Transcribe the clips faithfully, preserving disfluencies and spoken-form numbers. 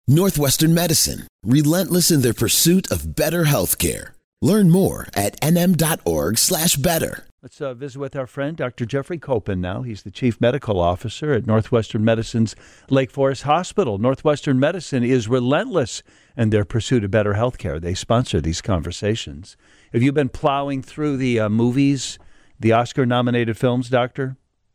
Northwestern Medicine, relentless in their pursuit of better healthcare. Learn more at nm.org slash better. Let's uh, visit with our friend, Doctor Jeffrey Copen now. He's the Chief Medical Officer at Northwestern Medicine's Lake Forest Hospital. Northwestern Medicine is relentless in their pursuit of better healthcare. They sponsor these conversations. Have you been plowing through the uh, movies, the Oscar-nominated films, Doctor?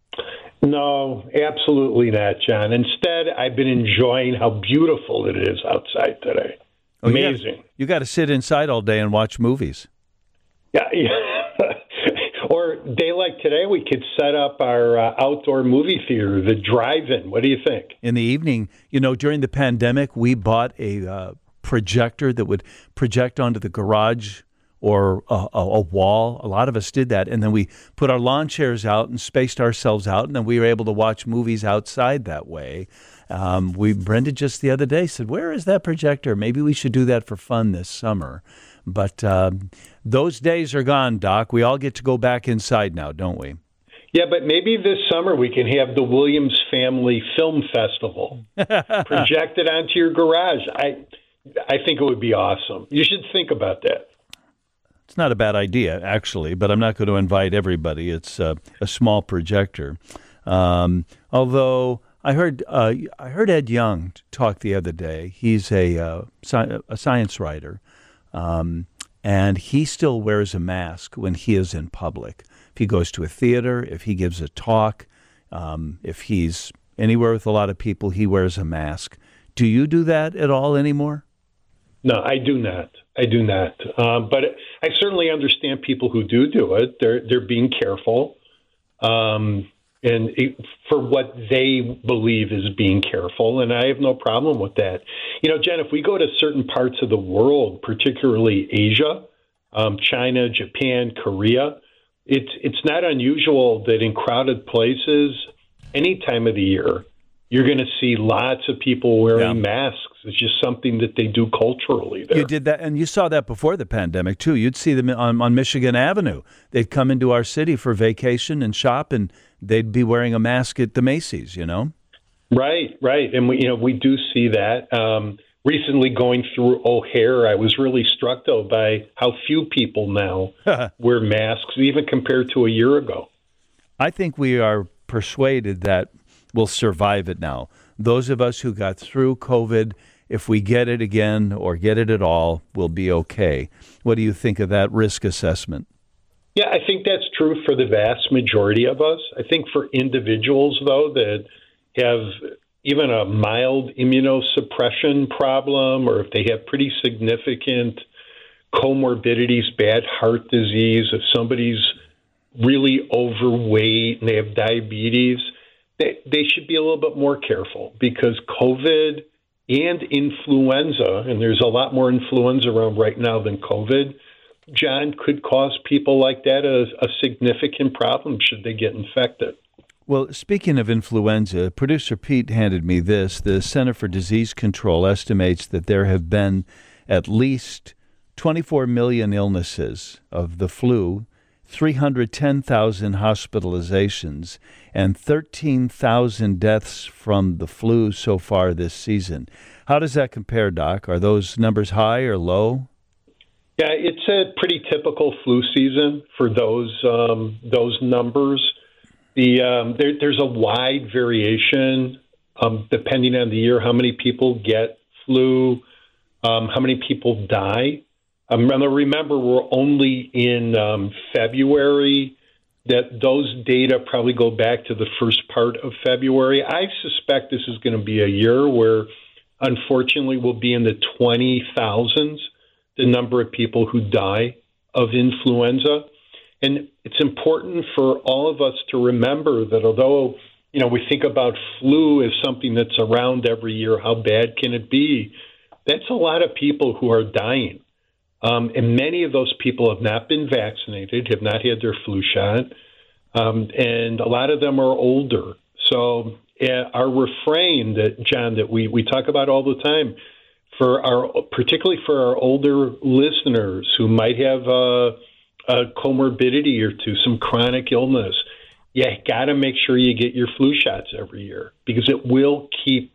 No, absolutely not, John. Instead, I've been enjoying how beautiful it is outside today. Oh, Amazing. You got to sit inside all day and watch movies. Yeah, yeah. Or a day like today, we could set up our uh, outdoor movie theater, the drive-in. What do you think? In the evening, you know, during the pandemic, we bought a uh, projector that would project onto the garage or a, a, a wall. A lot of us did that. And then we put our lawn chairs out and spaced ourselves out, and then we were able to watch movies outside that way. Um, we Brenda just the other day said, where is that projector? Maybe we should do that for fun this summer. But uh, those days are gone, Doc. We all get to go back inside now, don't we? Yeah, but maybe this summer we can have the Williams Family Film Festival projected onto your garage. I, I think it would be awesome. You should think about that. It's not a bad idea, actually, but I'm not going to invite everybody. It's uh, a small projector. Um, although I heard uh, I heard Ed Young talk the other day. He's a uh, sci- a science writer, um, and he still wears a mask when he is in public. If he goes to a theater, if he gives a talk, um, if he's anywhere with a lot of people, he wears a mask. Do you do that at all anymore? No, I do not. I do not. Um, but I certainly understand people who do do it. They're they're being careful, um, and it, for what they believe is being careful, and I have no problem with that. You know, Jen, if we go to certain parts of the world, particularly Asia, um, China, Japan, Korea, it's it's not unusual that in crowded places, any time of the year, you're going to see lots of people wearing yeah. masks. It's just something that they do culturally there. You did that, and you saw that before the pandemic, too. You'd see them on, on Michigan Avenue. They'd come into our city for vacation and shop, and they'd be wearing a mask at the Macy's, you know? Right, right. And, we, you know, we do see that. Um, recently going through O'Hare, I was really struck, though, by how few people now wear masks, even compared to a year ago. I think we are persuaded that we'll survive it now. Those of us who got through COVID, if we get it again or get it at all, we'll be okay. What do you think of that risk assessment? Yeah, I think that's true for the vast majority of us. I think for individuals, though, that have even a mild immunosuppression problem, or if they have pretty significant comorbidities, bad heart disease, if somebody's really overweight and they have diabetes, They, they should be a little bit more careful, because COVID and influenza, and there's a lot more influenza around right now than COVID, John, could cause people like that a, a significant problem should they get infected. Well, speaking of influenza, producer Pete handed me this. The Center for Disease Control estimates that there have been at least twenty-four million illnesses of the flu, three hundred ten thousand hospitalizations, and thirteen thousand deaths from the flu so far this season. How does that compare, Doc? Are those numbers high or low? Yeah, it's a pretty typical flu season for those um, those numbers. The um, there, there's a wide variation um, depending on the year, how many people get flu, um, how many people die. Um, remember, we're only in um, February. That those data probably go back to the first part of February. I suspect this is going to be a year where, unfortunately, we'll be in the twenty thousands, the number of people who die of influenza. And it's important for all of us to remember that although, you know, we think about flu as something that's around every year, how bad can it be? That's a lot of people who are dying. Um, and many of those people have not been vaccinated, have not had their flu shot, um, and a lot of them are older. So uh, our refrain that, John, that we, we talk about all the time, for our particularly for our older listeners who might have a, a comorbidity or two, some chronic illness, you got to make sure you get your flu shots every year, because it will keep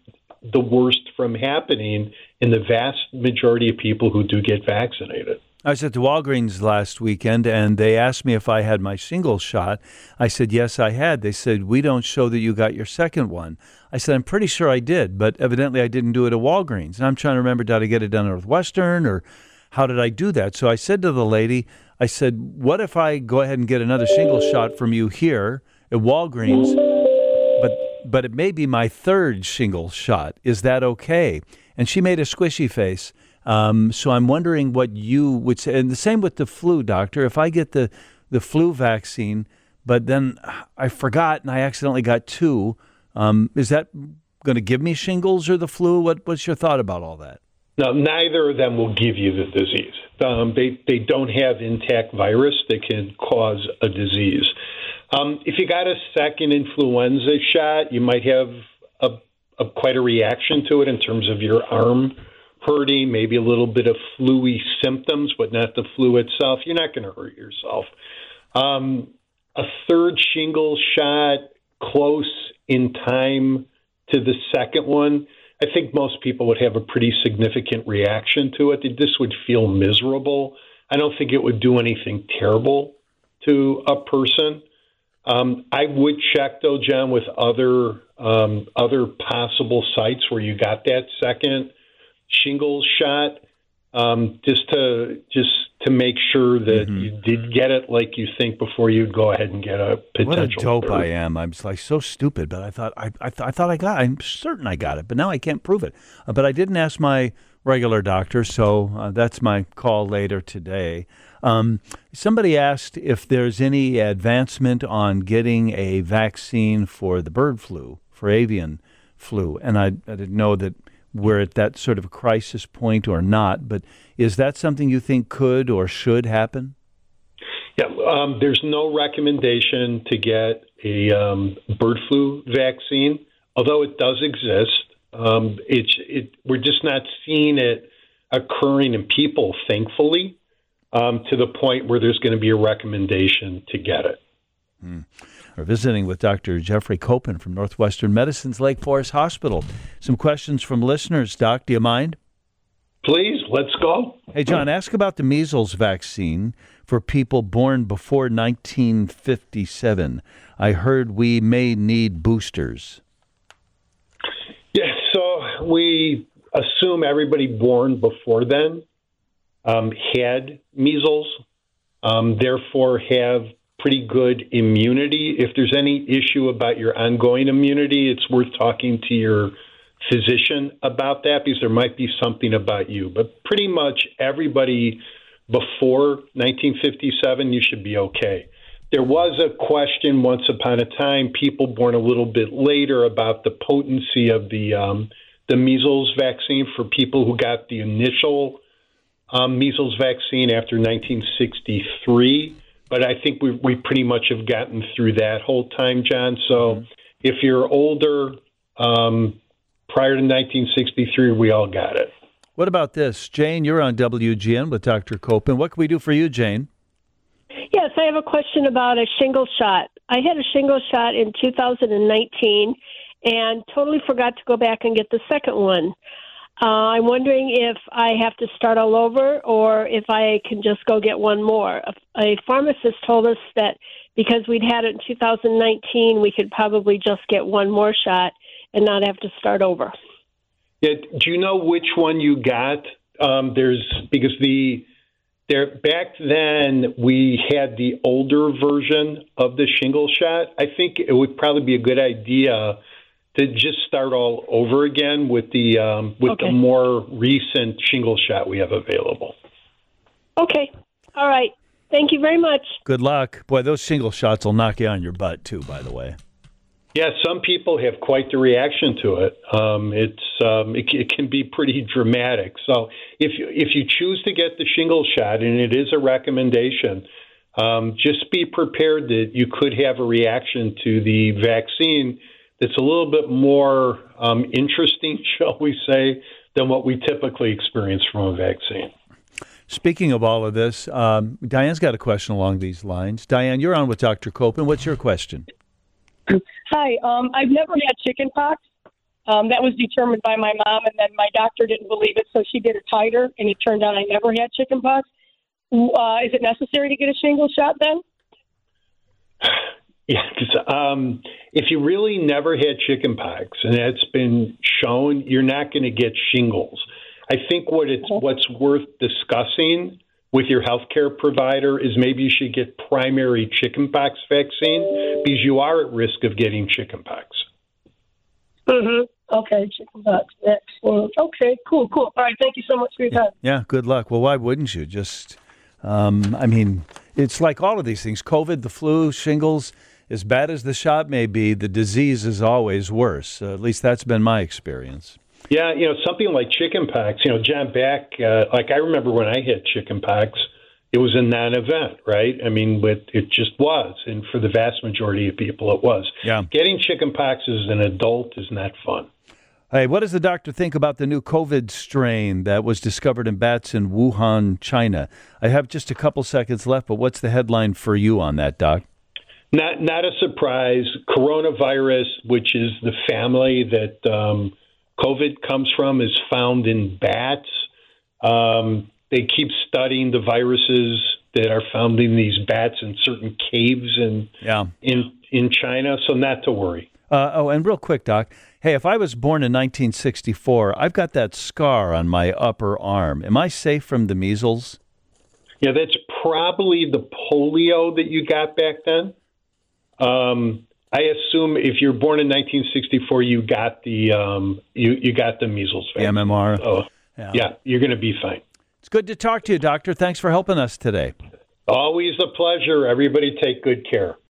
the worst from happening in the vast majority of people who do get vaccinated. I was at the Walgreens last weekend, and they asked me if I had my shingles shot. I said, yes, I had. They said, we don't show that you got your second one. I said, I'm pretty sure I did, but evidently I didn't do it at Walgreens. And I'm trying to remember, did I get it done at Northwestern, or how did I do that? So I said to the lady, I said, what if I go ahead and get another shingles shot from you here at Walgreens, but but it may be my third shingles shot. Is that okay? And she made a squishy face. Um, so I'm wondering what you would say. And the same with the flu, doctor. If I get the, the flu vaccine, but then I forgot and I accidentally got two, um, is that going to give me shingles or the flu? What, what's your thought about all that? No, neither of them will give you the disease. Um, they, they don't have intact virus that can cause a disease. Um, if you got a second influenza shot, you might have a, a quite a reaction to it in terms of your arm hurting, maybe a little bit of flu-y symptoms, but not the flu itself. You're not going to hurt yourself. Um, a third shingles shot close in time to the second one, I think most people would have a pretty significant reaction to it. This would feel miserable. I don't think it would do anything terrible to a person. Um, I would check, though, John, with other um, other possible sites where you got that second shingles shot, um, just to just to make sure that mm-hmm. you did get it like you think before you go ahead and get a potential. What a dope third. I am! I'm like so stupid, but I thought I I, th- I thought I got. I'm certain I got it, but now I can't prove it. Uh, but I didn't ask my regular doctor, so uh, that's my call later today. Um, somebody asked if there's any advancement on getting a vaccine for the bird flu, for avian flu, and I, I didn't know that we're at that sort of a crisis point or not, but is that something you think could or should happen? Yeah, um, there's no recommendation to get a um, bird flu vaccine, although it does exist. Um, it's it, we're just not seeing it occurring in people, thankfully, um, to the point where there's going to be a recommendation to get it. Hmm. We're visiting with Doctor Jeffrey Copen from Northwestern Medicine's Lake Forest Hospital. Some questions from listeners. Doc, do you mind? Please, let's go. Hey, John, ask about the measles vaccine for people born before nineteen fifty-seven. I heard we may need boosters. Yeah, so we assume everybody born before then um, had measles, um, therefore have pretty good immunity. If there's any issue about your ongoing immunity, it's worth talking to your physician about that because there might be something about you. But pretty much everybody before nineteen fifty-seven, you should be okay. There was a question once upon a time, people born a little bit later, about the potency of the um, the measles vaccine for people who got the initial um, measles vaccine after nineteen sixty-three. But I think we we pretty much have gotten through that whole time, John. So mm-hmm. if you're older, um, prior to nineteen sixty-three, we all got it. What about this? Jane, you're on W G N with Doctor Copen. What can we do for you, Jane? Yes, I have a question about a shingle shot. I had a shingle shot in two thousand nineteen and totally forgot to go back and get the second one. Uh, I'm wondering if I have to start all over or if I can just go get one more. A, a pharmacist told us that because we'd had it in two thousand nineteen, we could probably just get one more shot and not have to start over. Yeah, do you know which one you got? Um, there's because the there back then we had the older version of the shingle shot. I think it would probably be a good idea to just start all over again with the um, with okay. the more recent shingle shot we have available. Okay. All right. Thank you very much. Good luck. Boy, those shingle shots will knock you on your butt, too, by the way. Yeah, some people have quite the reaction to it. Um, it's um, it, it can be pretty dramatic. So if you, if you choose to get the shingle shot, and it is a recommendation, um, just be prepared that you could have a reaction to the vaccine that's a little bit more um, interesting, shall we say, than what we typically experience from a vaccine. Speaking of all of this, um, Diane's got a question along these lines. Diane, you're on with Doctor Copen. What's your question? Hi, um, I've never had chicken pox, Um, that was determined by my mom, and then my doctor didn't believe it, so she did a titer, and it turned out I never had chickenpox. Uh, is it necessary to get a shingle shot then? Yeah, 'cause, um, if you really never had chickenpox and that's been shown, you're not going to get shingles. I think what it's what's worth discussing with your healthcare provider is maybe you should get primary chickenpox vaccine because you are at risk of getting chickenpox. Mm-hmm. Okay, chickenpox vaccine. Okay, cool, cool. All right, thank you so much for your time. Yeah, good luck. Well, why wouldn't you? Just, um, I mean, it's like all of these things. COVID, the flu, shingles, as bad as the shot may be, the disease is always worse. Uh, at least that's been my experience. Yeah, you know, something like chickenpox, you know, John Beck, uh, like I remember when I had chickenpox, it was a non-event, right? I mean, but it just was. And for the vast majority of people, it was. Yeah. Getting chickenpox as an adult is not fun. Hey, what does the doctor think about the new COVID strain that was discovered in bats in Wuhan, China? I have just a couple seconds left, but what's the headline for you on that, Doc? Not, not a surprise. Coronavirus, which is the family that um, COVID comes from, is found in bats. Um, they keep studying the viruses that are found in these bats in certain caves in yeah. in in China, so not to worry. Uh, oh, and real quick, Doc. Hey, if I was born in nineteen sixty-four, I've got that scar on my upper arm. Am I safe from the measles? Yeah, that's probably the polio that you got back then. Um, I assume if you're born in nineteen sixty-four, you got the um, you you got the measles vaccine. The M M R. Oh, yeah. yeah, you're going to be fine. It's good to talk to you, Doctor. Thanks for helping us today. Always a pleasure. Everybody take good care.